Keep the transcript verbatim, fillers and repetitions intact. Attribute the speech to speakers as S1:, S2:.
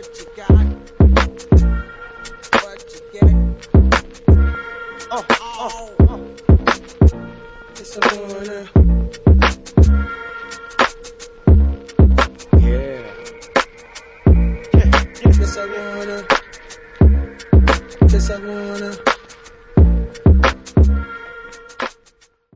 S1: What you got? What you get? Oh, oh, oh. It's a warning. Yeah. Yeah, yeah. It's a warning. It's a warning.